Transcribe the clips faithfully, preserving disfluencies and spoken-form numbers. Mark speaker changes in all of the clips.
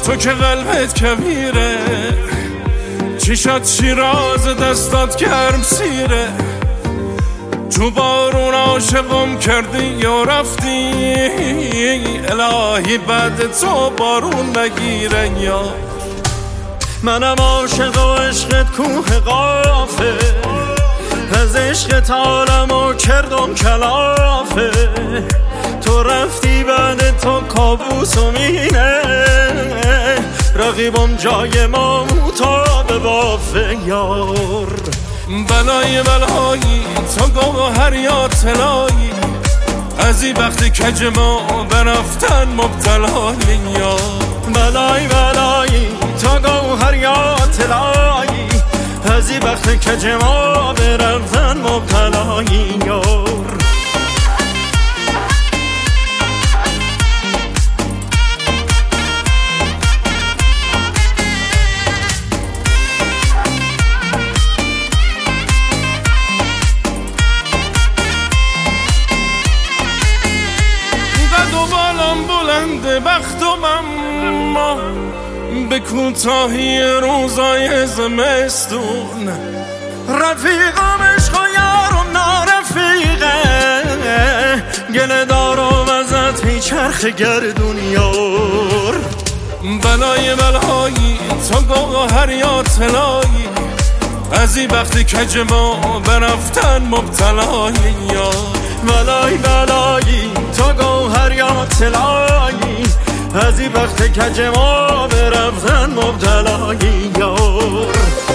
Speaker 1: تو که قلبت کبیره، چشات شیراز دستات گرم سیره. تو بارون عاشقم کردی یا رفتی، الهی بعد تو بارون نگیره. یا
Speaker 2: منم عاشق و عشقت کوه قافه، از عشقت عالمو کردم کلافه. تو رفتی بعد تو کابوسم اینه، رقیبم جای ما تا به بافه. یار
Speaker 1: بلای بلایی تو گوهر یا طلایی، از این وقتی کج ما برفتن مبتلایی. یا
Speaker 2: بلای بلایی تو گوهر یا طلایی، از این وقتی کج ما برفتن مبتلایی. یار
Speaker 1: بلند بختم اما به کوتاهی روزای زمستون،
Speaker 2: رفیقم عشق و یارم نارفیقه، گله دارم ازت میچرخ گردون. یار
Speaker 1: بلای بلایی تو گوهر یا طلایی، از این وقتی کج ما برفتن مبتلایی. یا
Speaker 2: بلای بلایی تو گوهر یا طلایی، از این وقت کج ما برفتن مبتلایی. یار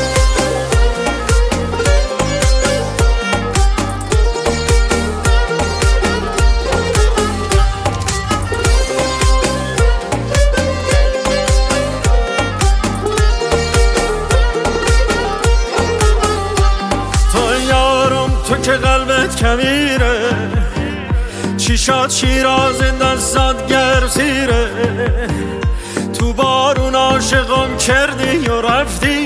Speaker 2: تو یارم تو که قلبت کبیره، چشات شیراز دستات گرم سیره. تو بارون عاشقم کردی و رفتی،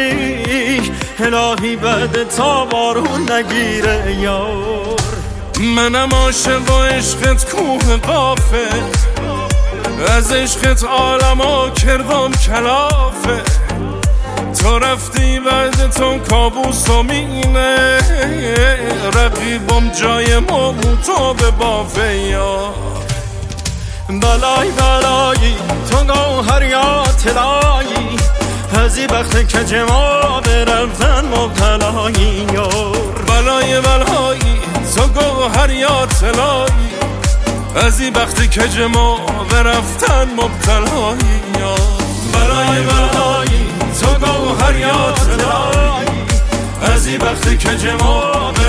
Speaker 2: الهی بعد تا بارون نگیره. یار
Speaker 1: منم عاشق و عشقت کوه قافه، از عشقت عالمو کردم کلافه. تو رفتی بعد تو کابوسم اینه، رقیبم جای ما تو به بافه. یا
Speaker 2: بلای بلایی تو گوهر یا طلایی، از این وقت کج ما برفتن مبتلایی. یار
Speaker 1: بلای بلایی تو گوهر یا طلایی، از این وقت کج ما برفتن مبتلایی. یا
Speaker 2: بلای بلایی تو گوهر یا طلایی، از این وقت کج ما